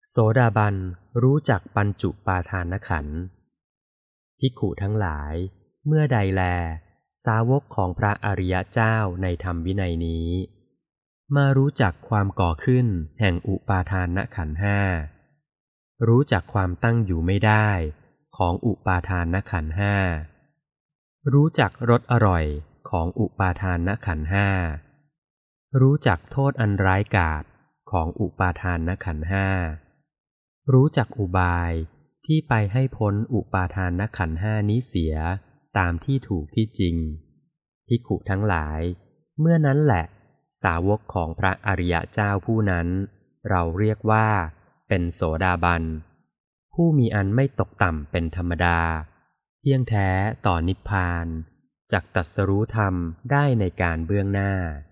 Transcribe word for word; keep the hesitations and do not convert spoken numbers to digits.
โสดาบันรู้จักปัญจุปาทานขันธ์ภิกขุทั้งหลายเมื่อใดแลสาวกของพระอริยเจ้าในธรรมวินัยนี้มารู้จักความก่อขึ้นแห่งอุปาทานขันธ์ห้ารู้จักความตั้งอยู่ไม่ได้ของอุปาทานขันธ์ห้ารู้จักรสอร่อยของอุปาทานขันธ์ห้ารู้จักโทษอันร้ายกาจของอุปาทานขันธ์ห้ารู้จักอุบายที่ไปให้พ้นอุปาทานขันธ์ห้านี้เสียตามที่ถูกที่จริงภิกขุทั้งหลายเมื่อนั้นแหละสาวกของพระอริยเจ้าผู้นั้นเราเรียกว่าเป็นโสดาบันผู้มีอันไม่ตกต่ำเป็นธรรมดาเที่ยงแท้ต่อนิพพานจักตรัสรู้ธรรมได้ในการเบื้องหน้า